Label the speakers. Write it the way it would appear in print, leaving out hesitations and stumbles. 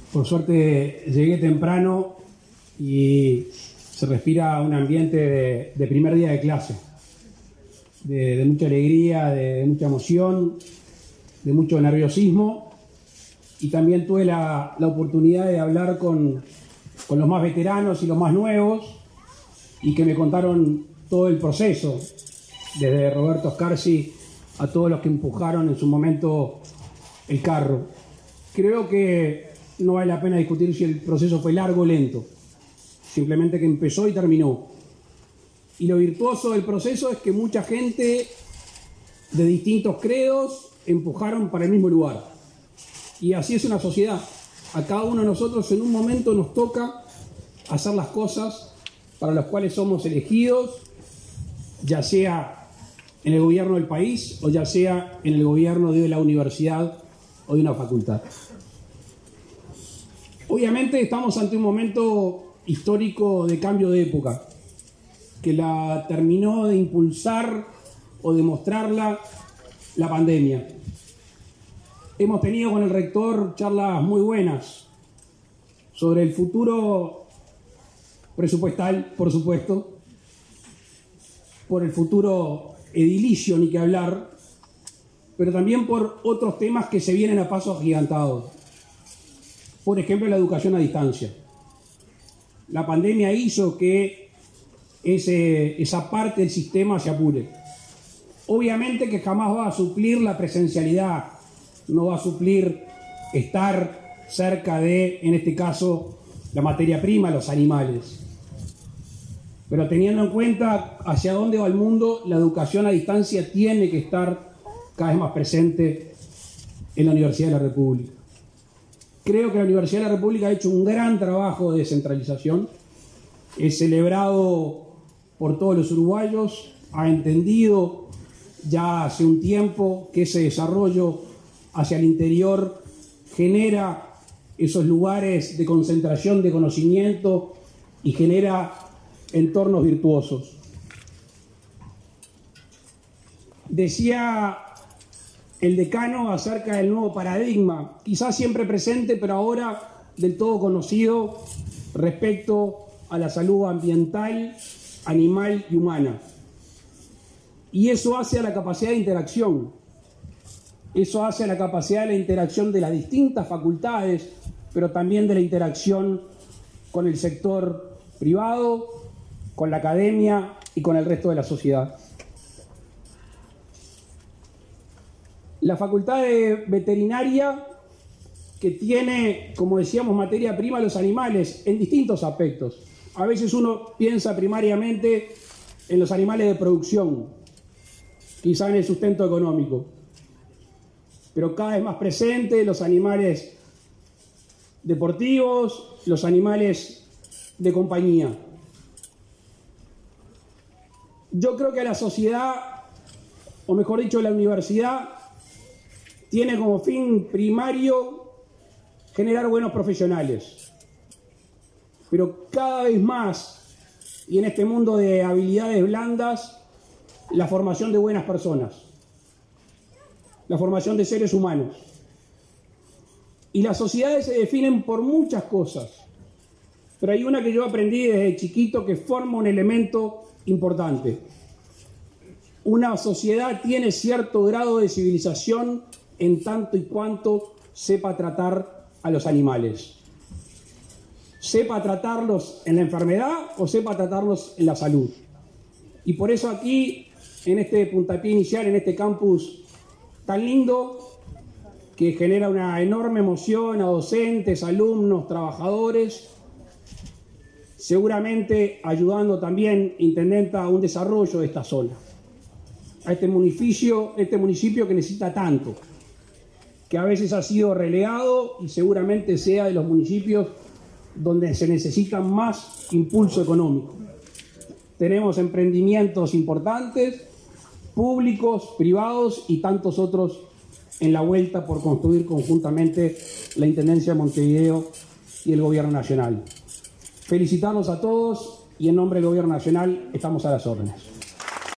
Speaker 1: Por suerte llegué temprano y se respira un ambiente de primer día de clase, de mucha alegría, de mucha emoción, de mucho nerviosismo, y también tuve la oportunidad de hablar con los más veteranos y los más nuevos, y que me contaron todo el proceso, desde Roberto Scarsi a todos los que empujaron en su momento el carro. Creo que no vale la pena discutir si el proceso fue largo o lento, simplemente que empezó y terminó. Y lo virtuoso del proceso es que mucha gente de distintos credos empujaron para el mismo lugar. Y así es una sociedad. A cada uno de nosotros en un momento nos toca hacer las cosas para las cuales somos elegidos, ya sea en el gobierno del país o ya sea en el gobierno de la universidad o de una facultad. Obviamente estamos ante un momento histórico de cambio de época, que la terminó de impulsar o de mostrarla la pandemia. Hemos tenido con el rector charlas muy buenas sobre el futuro presupuestal, por supuesto, por el futuro edilicio, ni que hablar, pero también por otros temas que se vienen a pasos agigantados. Por ejemplo, la educación a distancia. La pandemia hizo que esa parte del sistema se apure. Obviamente que jamás va a suplir la presencialidad, no va a suplir estar cerca de, en este caso, la materia prima, los animales. Pero teniendo en cuenta hacia dónde va el mundo, la educación a distancia tiene que estar cada vez más presente en la Universidad de la República. Creo que la Universidad de la República ha hecho un gran trabajo de descentralización, es celebrado por todos los uruguayos, ha entendido ya hace un tiempo que ese desarrollo hacia el interior genera esos lugares de concentración de conocimiento y genera entornos virtuosos. Decía el decano acerca del nuevo paradigma, quizás siempre presente, pero ahora del todo conocido respecto a la salud ambiental, animal y humana. Y eso hace a la capacidad de interacción, eso hace a la capacidad de la interacción de las distintas facultades, pero también de la interacción con el sector privado, con la academia y con el resto de la sociedad. La facultad de veterinaria, que tiene, como decíamos, materia prima los animales en distintos aspectos. A veces uno piensa primariamente en los animales de producción, quizá en el sustento económico, pero cada vez más presente los animales deportivos, los animales de compañía. Yo creo que la sociedad, o mejor dicho, la universidad, tiene como fin primario generar buenos profesionales. Pero cada vez más, y en este mundo de habilidades blandas, la formación de buenas personas, la formación de seres humanos. Y las sociedades se definen por muchas cosas, pero hay una que yo aprendí desde chiquito que forma un elemento importante. Una sociedad tiene cierto grado de civilización en tanto y cuanto sepa tratar a los animales. Sepa tratarlos en la enfermedad o sepa tratarlos en la salud. Y por eso aquí, en este puntapié inicial, en este campus tan lindo, que genera una enorme emoción a docentes, alumnos, trabajadores, seguramente ayudando también, intendenta, a un desarrollo de esta zona, a este municipio que necesita tanto, que a veces ha sido relegado y seguramente sea de los municipios donde se necesita más impulso económico. Tenemos emprendimientos importantes, públicos, privados y tantos otros en la vuelta por construir conjuntamente la Intendencia de Montevideo y el Gobierno Nacional. Felicitarlos a todos y en nombre del Gobierno Nacional estamos a las órdenes.